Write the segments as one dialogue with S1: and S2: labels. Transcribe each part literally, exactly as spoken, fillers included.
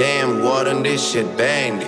S1: damn water, this shit banged.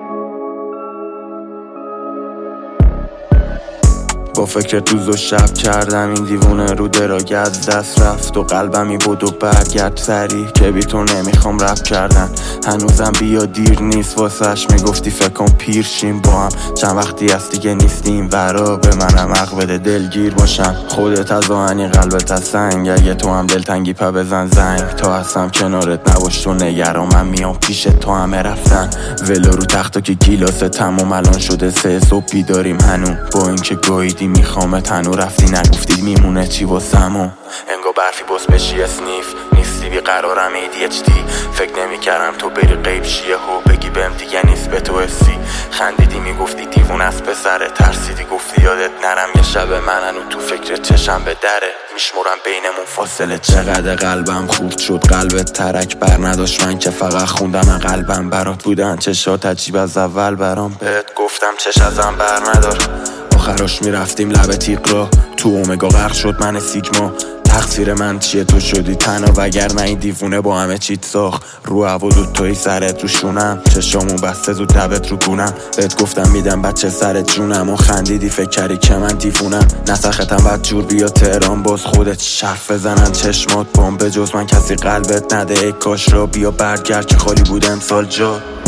S2: با فکر روز و شب کردم این دیوونه رو دراگه از دست رفت و قلبمی بود و برگرد سری که بی تو نمیخوام رپ کردن. هنوزم بیا دیر نیست واسش میگفتی فکر کن پیر شیم با هم. چند وقتی از دیگه نیستیم ورا به منم حق بده دلگیر باشم. خودت از آهنی قلبت از سنگ، اگه تو هم دلتنگی پا بزن زنگ. تا هستم کنارت نباش تو نگران، من میام پیش تو همه رفتن. ولو رو تختو که گیلاسه تموم الان شده سه صبح بیداریم هنو. با اینکه گاییدی میخوامت هنو رفتی نگفتی میمونه چی واسمو. انگا برفی بس بشی اسنیف نیستی بیقرارم ای دی اچ دی. فکر نمیکردم تو بری غیب شیه و بگی بهم دیگه نیست به تو حسی. خندیدی میگفتی دیوون است پسره، ترسیدی گفتی یادت نرم یه شب من هنو تو فکر چشم به دره. میشمرم بینمون فاصله چقدر قلبم خوب شد. قلبت ترک بر نداشت من که فقط خوندم قلبم برات بودن چشات عجیب از اول برام. بهت گفتم چش ازم بر ندار، آخراش میرفتیم لب تیغ را. تو اومگا غرق شد من سیگما. تقصیر من چیه تو شدی تنها، وگرنه این دیوونه با همه چیت ساخت. رو هوا دوتایی سرت رو شونم، چشامون بسته زود دبت رو گونم. بهت گفتم میدم بچه سرت جونم و خندیدی فکر کردی که من دیوونم. نسختم بد جور بیا تهران باز خودت شرف بزنن چشمات بام. به جز من کسی قلبت نده ای کاش را بیا برگرد که خالی بود امسال جا.